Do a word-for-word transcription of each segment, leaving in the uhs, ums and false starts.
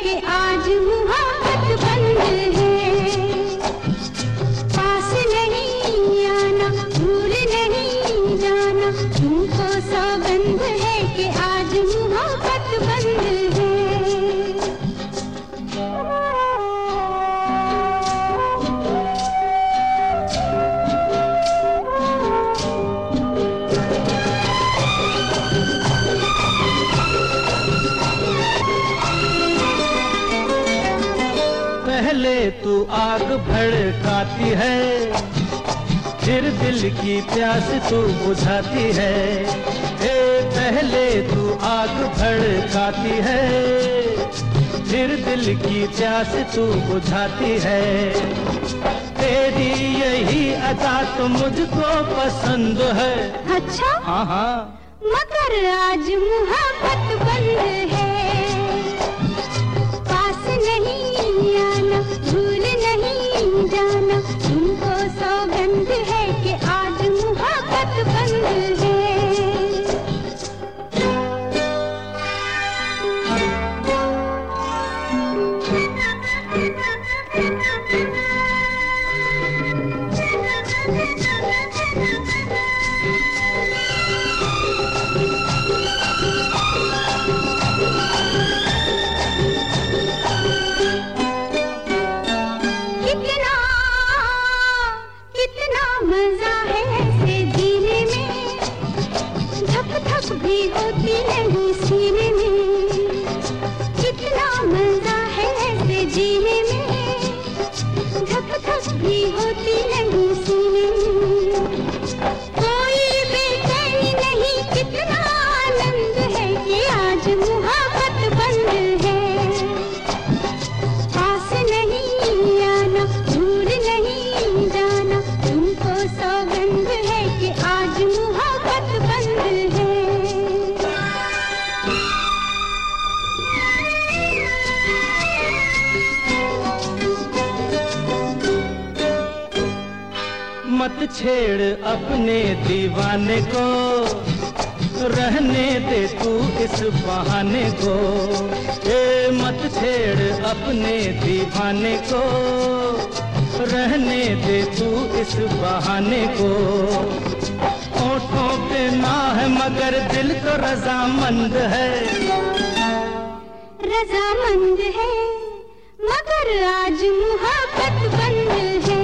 कि आज मोहब्बत बंद है। पास नहीं आना, भूल नहीं जाना, तुमको सौगंध है कि आज मोहब्बत बंद है। पहले तू आग भड़काती है, फिर दिल की प्यास तू बुझाती है। ए पहले तू आग भड़काती है, फिर दिल की प्यास तू बुझाती है। तेरी यही अदा तो मुझको पसंद है। अच्छा? हाँ हाँ। मगर आज मोहब्बत बंद है। पास नहीं आना, भूल नहीं जाना, तुमको सौगंध है कि आज मोहब्बत बंद है। मजा है ऐसे जीने में, धक धक भी होती नहीं सीने में। कितना मजा है ऐसे जीने में, धक धक भी होती नहीं सीने में। कोई बेचैनी नहीं, कितना आनंद है कि आज मोहब्बत बंद है। पास नहीं आना, भूल नहीं जाना, तुमको सौगंध है कि आज मोहब्बत बंद है। मत छेड़ अपने दीवाने को, रहने दे तू इस बहाने को। ए मत छेड़ अपने दीवाने को, रहने दे तू इस बहाने को। होठों पे ना है मगर दिल तो रजामंद है। रजामंद है मगर आज मोहब्बत बंद है।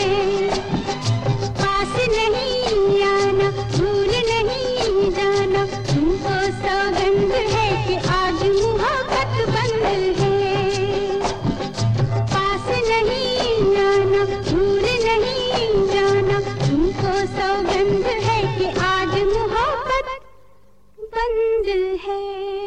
पास नहीं आना, भूल नहीं जाना, तुमको सौगंध है कि आज मोहब्बत बंद है। पास नहीं आना, भूल नहीं जाना, तुमको सौगंध है कि आज मोहब्बत बंद है।